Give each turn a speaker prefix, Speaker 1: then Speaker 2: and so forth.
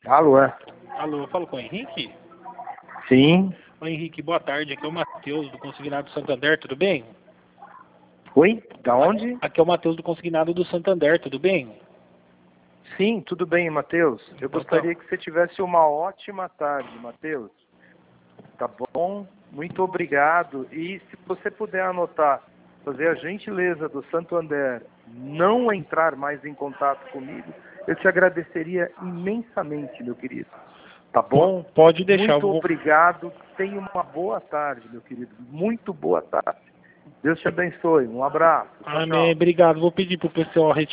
Speaker 1: Alô, é?
Speaker 2: Alô, eu falo com o Henrique?
Speaker 1: Sim.
Speaker 2: Oi, Henrique, boa tarde. Aqui é o Matheus, do Consignado do Santander, tudo bem?
Speaker 1: Oi? Da onde?
Speaker 2: Aqui é o Matheus, do Consignado do Santander, tudo bem?
Speaker 1: Sim, tudo bem, Matheus. Eu gostaria que você tivesse uma ótima tarde, Matheus. Tá bom? Muito obrigado. E se você puder anotar, fazer a gentileza do Santander não entrar mais em contato comigo, eu te agradeceria imensamente, meu querido. Tá bom?
Speaker 2: Pode deixar.
Speaker 1: Muito obrigado. Tenha uma boa tarde, meu querido. Muito boa tarde. Deus te abençoe. Um abraço. Tchau,
Speaker 2: Amém,
Speaker 1: tchau.
Speaker 2: obrigado. Vou pedir pro pessoal